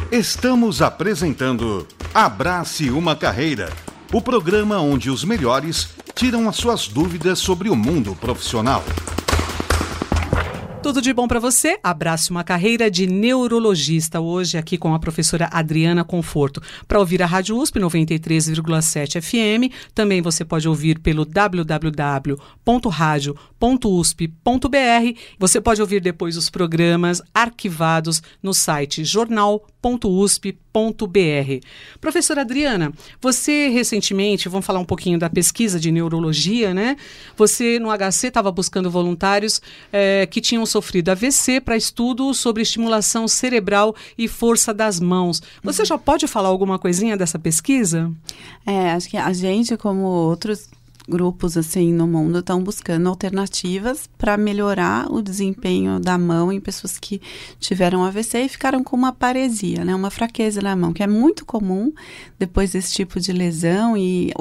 Estamos apresentando Abrace uma Carreira, o programa onde os melhores tiram as suas dúvidas sobre o mundo profissional. Tudo de bom para você? Abrace uma carreira de neurologista. Hoje aqui com a professora Adriana Conforto. Para ouvir a Rádio USP 93,7 FM, também você pode ouvir pelo www.radio.usp.br. Você pode ouvir depois os programas arquivados no site jornal.usp.br. Professora Adriana, você recentemente, vamos falar um pouquinho da pesquisa de neurologia, né? Você no HC estava buscando voluntários que tinham sofrido AVC para estudo sobre estimulação cerebral e força das mãos. Você já pode falar alguma coisinha dessa pesquisa? Acho que a gente, como outros grupos assim no mundo, estão buscando alternativas para melhorar o desempenho da mão em pessoas que tiveram AVC e ficaram com uma paresia, né, uma fraqueza na mão, que é muito comum depois desse tipo de lesão, e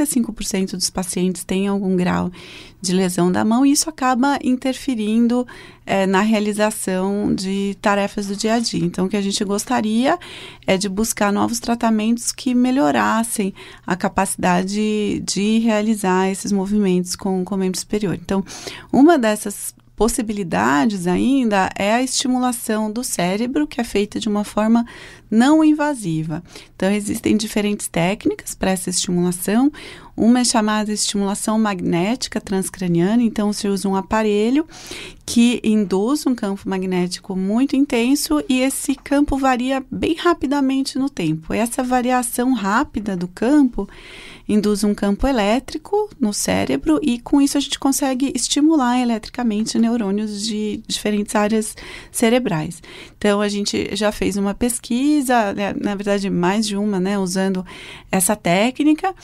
85% dos pacientes têm algum grau de lesão da mão, e isso acaba interferindo na realização de tarefas do dia a dia. Então, o que a gente gostaria é de buscar novos tratamentos que melhorassem a capacidade de realizar esses movimentos com o membro superior. Então, uma dessas possibilidades ainda é a estimulação do cérebro, que é feita de uma forma não invasiva. Então, existem diferentes técnicas para essa estimulação. Uma é chamada estimulação magnética transcraniana. Então, se usa um aparelho que induz um campo magnético muito intenso, e esse campo varia bem rapidamente no tempo. Essa variação rápida do campo induz um campo elétrico no cérebro, e com isso a gente consegue estimular eletricamente neurônios de diferentes áreas cerebrais. Então, a gente já fez uma pesquisa, na verdade mais de uma, né, usando essa técnica.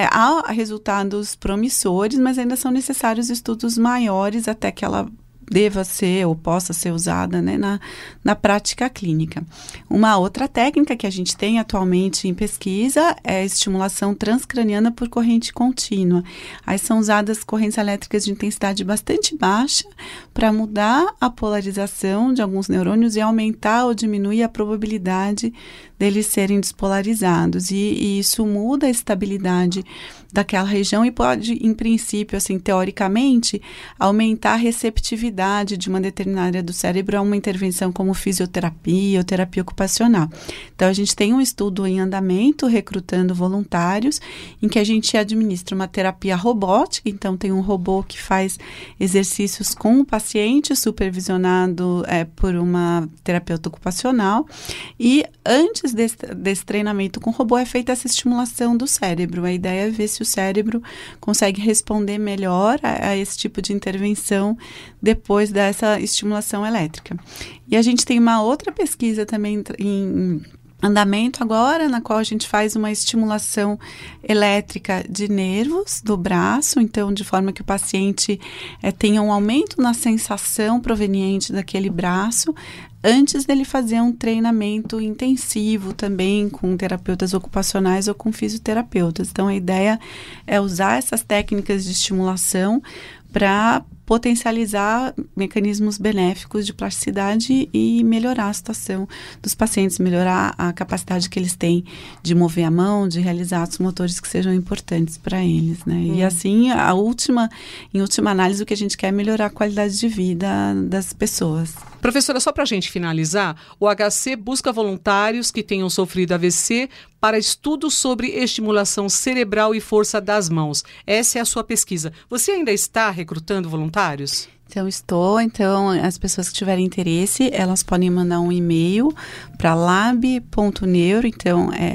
Há resultados promissores, mas ainda são necessários estudos maiores até que ela deva ser ou possa ser usada, né, na prática clínica. Uma outra técnica que a gente tem atualmente em pesquisa é a estimulação transcraniana por corrente contínua. Aí são usadas correntes elétricas de intensidade bastante baixa para mudar a polarização de alguns neurônios e aumentar ou diminuir a probabilidade deles serem despolarizados. E isso muda a estabilidade daquela região e pode, em princípio, assim, teoricamente, aumentar a receptividade de uma determinada área do cérebro a uma intervenção como fisioterapia ou terapia ocupacional. Então, a gente tem um estudo em andamento, recrutando voluntários, em que a gente administra uma terapia robótica. Então, tem um robô que faz exercícios com o paciente, supervisionado por uma terapeuta ocupacional, e antes desse treinamento com o robô é feita essa estimulação do cérebro. A ideia é ver se o cérebro consegue responder melhor a esse tipo de intervenção depois dessa estimulação elétrica. E a gente tem uma outra pesquisa também em andamento agora, na qual a gente faz uma estimulação elétrica de nervos do braço, então de forma que o paciente tenha um aumento na sensação proveniente daquele braço, antes dele fazer um treinamento intensivo também com terapeutas ocupacionais ou com fisioterapeutas. Então, a ideia é usar essas técnicas de estimulação para potencializar mecanismos benéficos de plasticidade e melhorar a situação dos pacientes, melhorar a capacidade que eles têm de mover a mão, de realizar atos motores que sejam importantes para eles, né? E assim, em última análise, o que a gente quer é melhorar a qualidade de vida das pessoas. Professora, só para a gente finalizar, o HC busca voluntários que tenham sofrido AVC para estudos sobre estimulação cerebral e força das mãos. Essa é a sua pesquisa. Você ainda está recrutando voluntários? Então, as pessoas que tiverem interesse, elas podem mandar um e-mail para lab.neuro, então é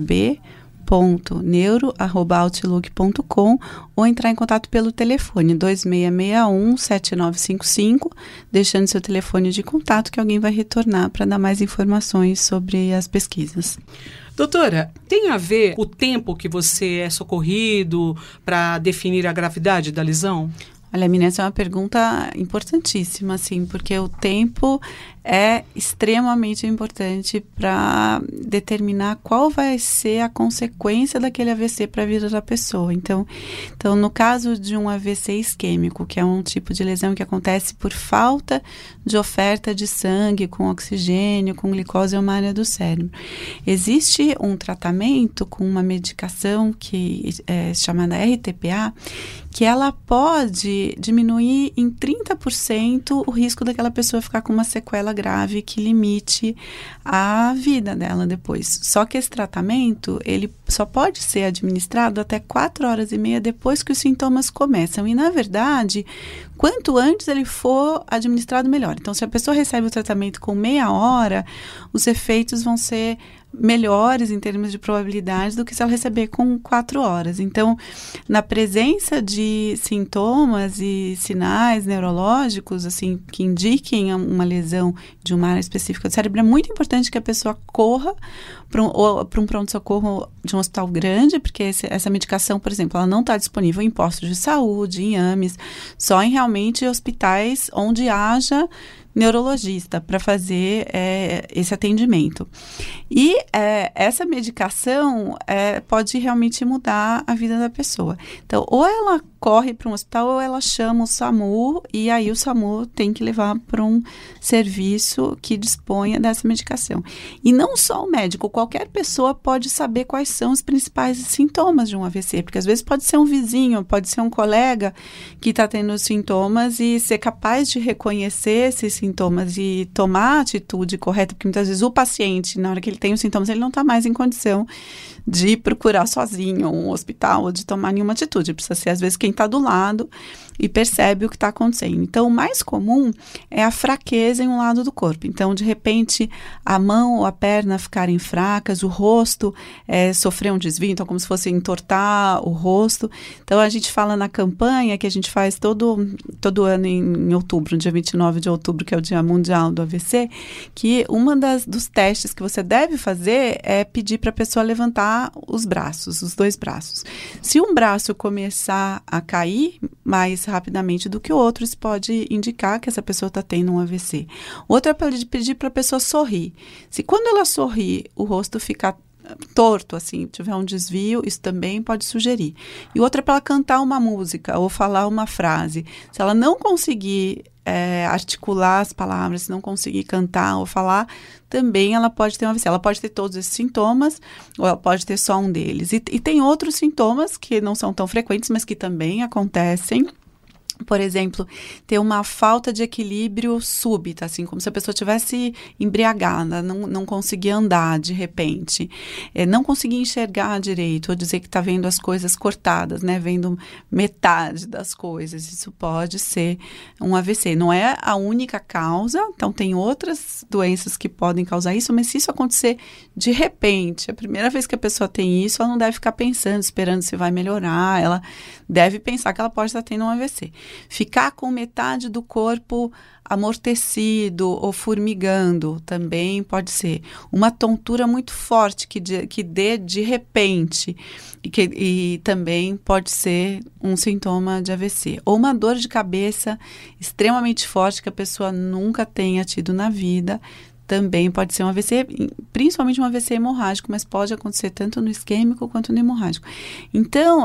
lab.neuro@outlook.com, ou entrar em contato pelo telefone 2661-7955, deixando seu telefone de contato que alguém vai retornar para dar mais informações sobre as pesquisas. Doutora, tem a ver o tempo que você é socorrido para definir a gravidade da lesão? Olha, menina, essa é uma pergunta importantíssima, assim, porque o tempo é extremamente importante para determinar qual vai ser a consequência daquele AVC para a vida da pessoa. Então, no caso de um AVC isquêmico, que é um tipo de lesão que acontece por falta de oferta de sangue com oxigênio, com glicose ou malha do cérebro, existe um tratamento com uma medicação que é chamada RTPA, que ela pode diminuir em 30% o risco daquela pessoa ficar com uma sequela grave que limite a vida dela depois. Só que esse tratamento, ele só pode ser administrado até 4 horas e meia depois que os sintomas começam. E, na verdade, quanto antes ele for administrado, melhor. Então, se a pessoa recebe o tratamento com meia hora, os efeitos vão ser melhores em termos de probabilidades do que se ela receber com 4 horas. Então, na presença de sintomas e sinais neurológicos, assim, que indiquem uma lesão de uma área específica do cérebro, é muito importante que a pessoa corra para um pronto-socorro de um hospital grande, porque essa medicação, por exemplo, ela não está disponível em postos de saúde, em AMES, só em realmente hospitais onde haja neurologista para fazer esse atendimento. E essa medicação pode realmente mudar a vida da pessoa. Então, ou ela corre para um hospital ou ela chama o SAMU, e aí o SAMU tem que levar para um serviço que disponha dessa medicação. E não só o médico, qualquer pessoa pode saber quais são os principais sintomas de um AVC, porque às vezes pode ser um vizinho, pode ser um colega que está tendo sintomas e ser capaz de reconhecer esses sintomas e tomar a atitude correta, porque muitas vezes o paciente, na hora que ele tem os sintomas, ele não está mais em condição de procurar sozinho um hospital ou de tomar nenhuma atitude. Precisa ser, às vezes, quem está do lado e percebe o que está acontecendo. Então, o mais comum é a fraqueza em um lado do corpo. Então, de repente, a mão ou a perna ficarem fracas, o rosto sofrer um desvio, então como se fosse entortar o rosto. Então, a gente fala na campanha que a gente faz todo ano em outubro, no dia 29 de outubro, que é o Dia Mundial do AVC, que uma dos testes que você deve fazer é pedir para a pessoa levantar os braços, os 2 braços. Se um braço começar a cair mais rapidamente do que o outro, isso pode indicar que essa pessoa está tendo um AVC. Outra é pedir para a pessoa sorrir. Se quando ela sorrir, o rosto ficar torto, assim, tiver um desvio, isso também pode sugerir. E outra é para ela cantar uma música ou falar uma frase. Se ela não conseguir articular as palavras, se não conseguir cantar ou falar, também ela pode ter um AVC. Ela pode ter todos esses sintomas ou ela pode ter só um deles. E tem outros sintomas que não são tão frequentes, mas que também acontecem. Por exemplo, ter uma falta de equilíbrio súbita, assim, como se a pessoa estivesse embriagada, não conseguia andar de repente, não conseguia enxergar direito, ou dizer que está vendo as coisas cortadas, né, vendo metade das coisas. Isso pode ser um AVC. Não é a única causa, então tem outras doenças que podem causar isso, mas se isso acontecer de repente, a primeira vez que a pessoa tem isso, ela não deve ficar pensando, esperando se vai melhorar, ela deve pensar que ela pode estar tendo um AVC. Ficar com metade do corpo amortecido ou formigando também pode ser. Uma tontura muito forte que dê de repente e também pode ser um sintoma de AVC. Ou uma dor de cabeça extremamente forte que a pessoa nunca tenha tido na vida, também pode ser um AVC, principalmente um AVC hemorrágico, mas pode acontecer tanto no isquêmico quanto no hemorrágico. Então,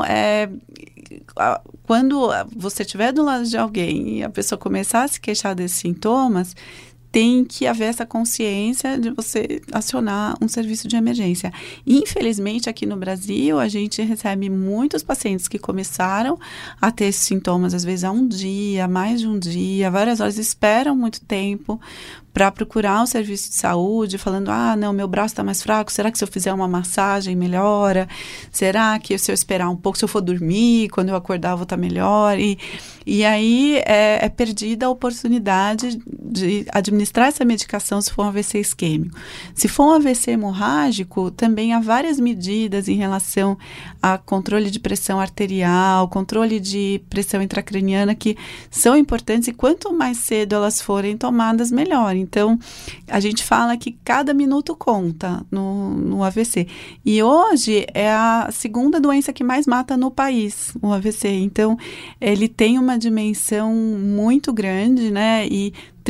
quando você estiver do lado de alguém e a pessoa começar a se queixar desses sintomas, tem que haver essa consciência de você acionar um serviço de emergência. Infelizmente, aqui no Brasil, a gente recebe muitos pacientes que começaram a ter esses sintomas, às vezes há um dia, mais de um dia, várias horas, esperam muito tempo para procurar um serviço de saúde, falando, não, meu braço está mais fraco, será que se eu fizer uma massagem melhora? Será que se eu esperar um pouco, se eu for dormir, quando eu acordar eu vou estar melhor? E aí é perdida a oportunidade de administrar essa medicação se for um AVC isquêmico. Se for um AVC hemorrágico, também há várias medidas em relação a controle de pressão arterial, controle de pressão intracraniana, que são importantes e quanto mais cedo elas forem tomadas, melhor. Então, a gente fala que cada minuto conta no AVC. E hoje é a segunda doença que mais mata no país, o AVC. Então, ele tem uma dimensão muito grande, né? E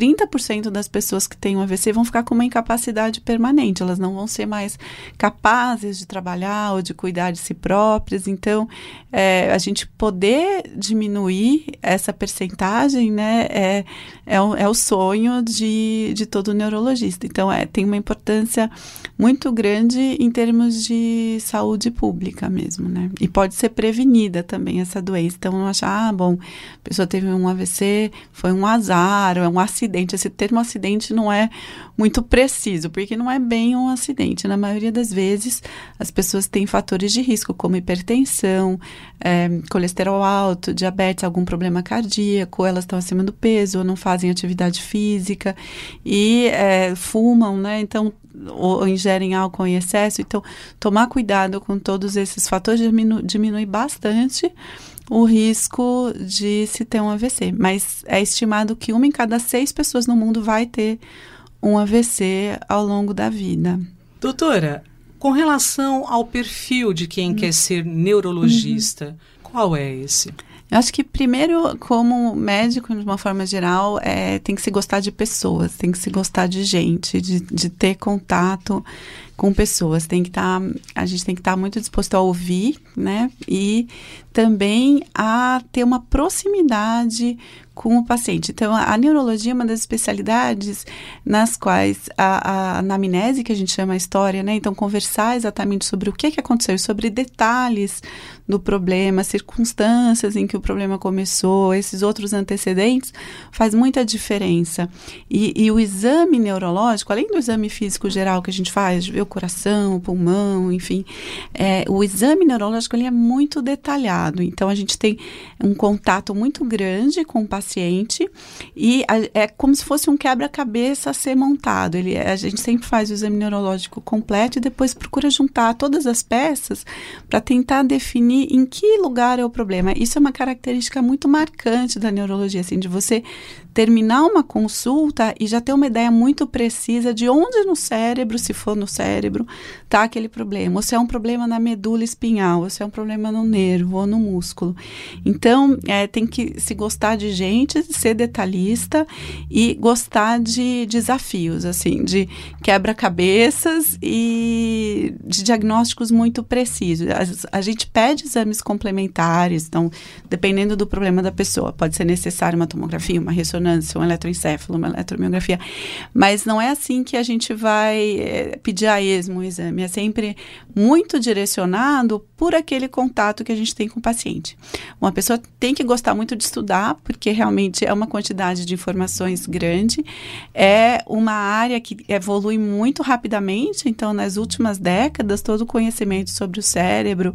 30% das pessoas que têm um AVC vão ficar com uma incapacidade permanente, elas não vão ser mais capazes de trabalhar ou de cuidar de si próprias. Então, a gente poder diminuir essa percentagem, né, é o sonho de todo neurologista. Então, tem uma importância muito grande em termos de saúde pública mesmo, né? E pode ser prevenida também essa doença. Então, não achar, bom, a pessoa teve um AVC, foi um azar, ou é um acidente. Esse termo acidente não é muito preciso, porque não é bem um acidente. Na maioria das vezes, as pessoas têm fatores de risco, como hipertensão, colesterol alto, diabetes, algum problema cardíaco, elas estão acima do peso, ou não fazem atividade física, e fumam, né? Então, ou ingerem álcool em excesso. Então, tomar cuidado com todos esses fatores diminui bastante o risco de se ter um AVC. Mas é estimado que 1 em cada 6 pessoas no mundo vai ter um AVC ao longo da vida. Doutora, com relação ao perfil de quem quer ser neurologista, qual é esse? Eu acho que, primeiro, como médico, de uma forma geral, tem que se gostar de pessoas, tem que se gostar de gente, de ter contato com pessoas. A gente tem que estar muito disposto a ouvir, né? E também a ter uma proximidade com o paciente. Então, a neurologia é uma das especialidades nas quais a anamnese, que a gente chama a história, né? Então, conversar exatamente sobre o que aconteceu, sobre detalhes do problema, circunstâncias em que o problema começou, esses outros antecedentes, faz muita diferença. E o exame neurológico, além do exame físico geral que a gente faz, de ver o coração, o pulmão, enfim, o exame neurológico ele é muito detalhado. Então, a gente tem um contato muito grande com o paciente e é como se fosse um quebra-cabeça a ser montado. A gente sempre faz o exame neurológico completo e depois procura juntar todas as peças para tentar definir em que lugar é o problema. Isso é uma característica muito marcante da neurologia, assim, de você terminar uma consulta e já ter uma ideia muito precisa de onde no cérebro, se for no cérebro, está aquele problema. Ou se é um problema na medula espinhal, ou se é um problema no nervo ou no músculo. Então, tem que se gostar de gente, ser detalhista e gostar de desafios, assim, de quebra-cabeças e de diagnósticos muito precisos. A gente pede exames complementares, então, dependendo do problema da pessoa, pode ser necessário uma tomografia, uma ressonância, um eletroencefalo, uma eletromiografia, mas não é assim que a gente vai pedir a esmo o exame, é sempre muito direcionado por aquele contato que a gente tem com o paciente. Uma pessoa tem que gostar muito de estudar, porque realmente é uma quantidade de informações grande, é uma área que evolui muito rapidamente, então nas últimas décadas todo o conhecimento sobre o cérebro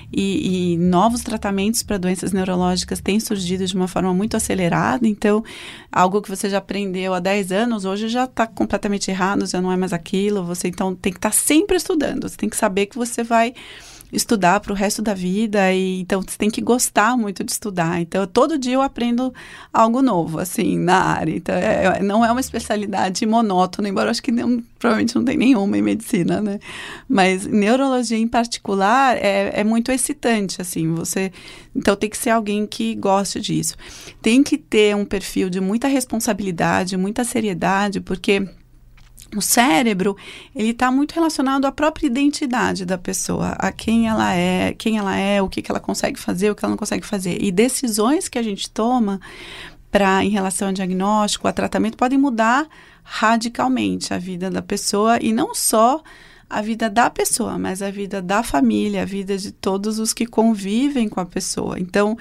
e novos tratamentos para doenças neurológicas têm surgido de uma forma muito acelerada, então algo que você já aprendeu há 10 anos, hoje já está completamente errado, já não é mais aquilo, você então tem que estar sempre estudando, você tem que saber que você vai estudar para o resto da vida, e então você tem que gostar muito de estudar. Então, todo dia eu aprendo algo novo, assim, na área. Então, não é uma especialidade monótona, embora eu acho que provavelmente não tem nenhuma em medicina, né? Mas neurologia em particular é muito excitante, assim, então tem que ser alguém que goste disso. Tem que ter um perfil de muita responsabilidade, muita seriedade, porque o cérebro, ele está muito relacionado à própria identidade da pessoa, a quem ela é, o que ela consegue fazer, o que ela não consegue fazer. E decisões que a gente toma em relação ao diagnóstico, a tratamento, podem mudar radicalmente a vida da pessoa, e não só a vida da pessoa, mas a vida da família, a vida de todos os que convivem com a pessoa. Então,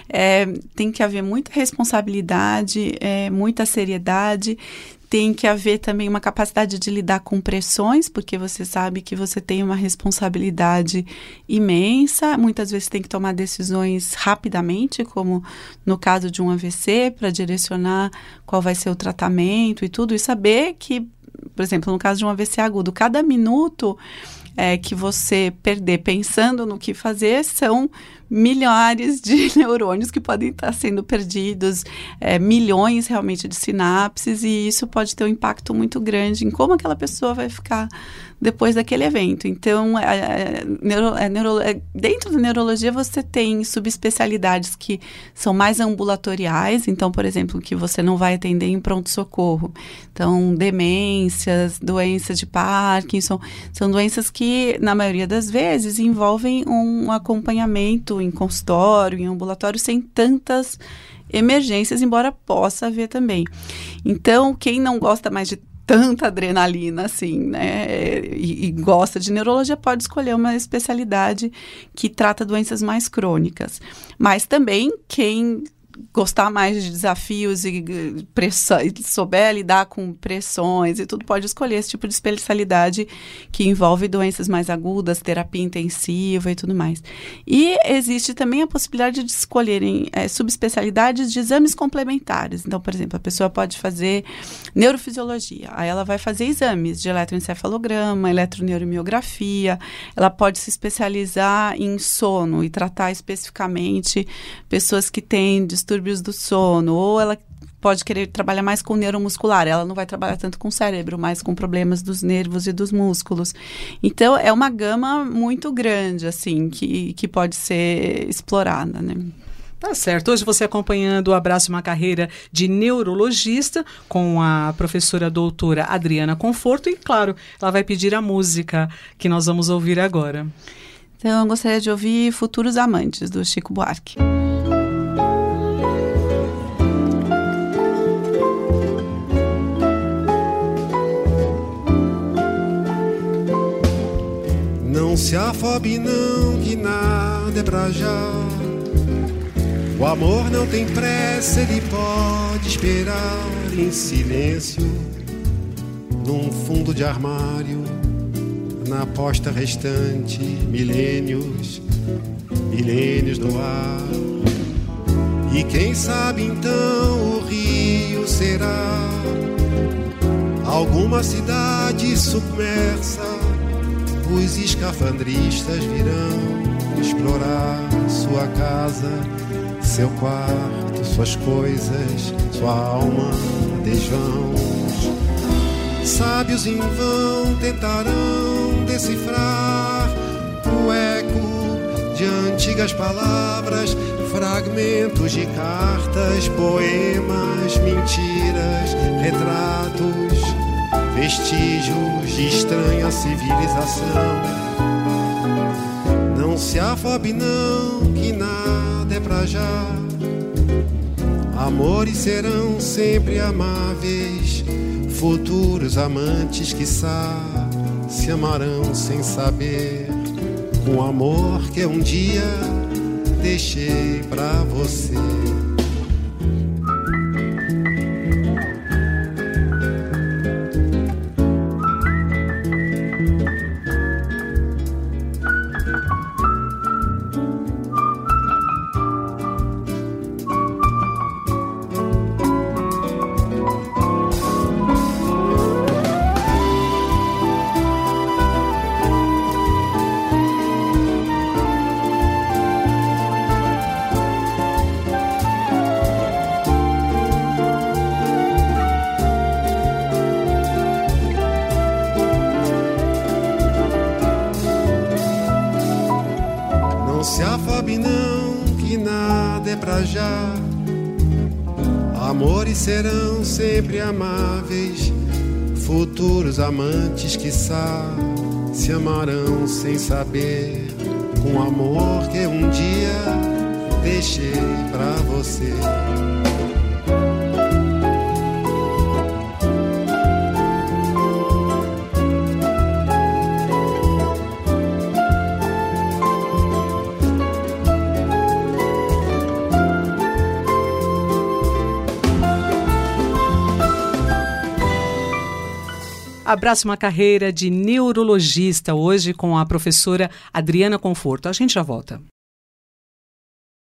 tem que haver muita responsabilidade, muita seriedade. Tem que haver também uma capacidade de lidar com pressões, porque você sabe que você tem uma responsabilidade imensa. Muitas vezes tem que tomar decisões rapidamente, como no caso de um AVC, para direcionar qual vai ser o tratamento e tudo. E saber que, por exemplo, no caso de um AVC agudo, cada minuto que você perder pensando no que fazer são milhares de neurônios que podem estar sendo perdidos, milhões realmente de sinapses, e isso pode ter um impacto muito grande em como aquela pessoa vai ficar depois daquele evento. Então, dentro da neurologia você tem subespecialidades que são mais ambulatoriais, então, por exemplo, que você não vai atender em pronto-socorro. Então, demências, doenças de Parkinson, são doenças que, na maioria das vezes, envolvem um acompanhamento em consultório, em ambulatório, sem tantas emergências, embora possa haver também. Então, quem não gosta mais de tanta adrenalina, assim, né, e gosta de neurologia, pode escolher uma especialidade que trata doenças mais crônicas. Mas também, quem gostar mais de desafios e souber lidar com pressões e tudo, pode escolher esse tipo de especialidade que envolve doenças mais agudas, terapia intensiva e tudo mais. E existe também a possibilidade de escolherem subespecialidades de exames complementares. Então, por exemplo, a pessoa pode fazer neurofisiologia, aí ela vai fazer exames de eletroencefalograma, eletroneuromiografia, ela pode se especializar em sono e tratar especificamente pessoas que têm distúrbios do sono, ou ela pode querer trabalhar mais com neuromuscular, ela não vai trabalhar tanto com o cérebro, mas com problemas dos nervos e dos músculos. Então, é uma gama muito grande, assim, que pode ser explorada, né? Tá certo. Hoje você acompanhando o Abrace uma Carreira de neurologista com a professora doutora Adriana Conforto e, claro, ela vai pedir a música que nós vamos ouvir agora. Então, eu gostaria de ouvir Futuros Amantes, do Chico Buarque. Não se afobe não, que nada é pra já. O amor não tem pressa, ele pode esperar em silêncio, num fundo de armário, na aposta restante, milênios, milênios no ar. E quem sabe então o rio será alguma cidade submersa. Os escafandristas virão explorar sua casa, seu quarto, suas coisas, sua alma, desvãos. Sábios em vão tentarão decifrar o eco de antigas palavras, fragmentos de cartas, poemas, mentiras, retratos, vestígios de estranha civilização. Não se afobe não, que nada é pra já. Amores serão sempre amáveis, futuros amantes, quiçá, se amarão sem saber, com amor que um dia deixei pra você. Se afobe não, que nada é pra já. Amores serão sempre amáveis, futuros amantes, quiçá, se amarão sem saber, com amor que um dia deixei pra você. Abrace uma Carreira de neurologista, hoje com a professora Adriana Conforto. A gente já volta.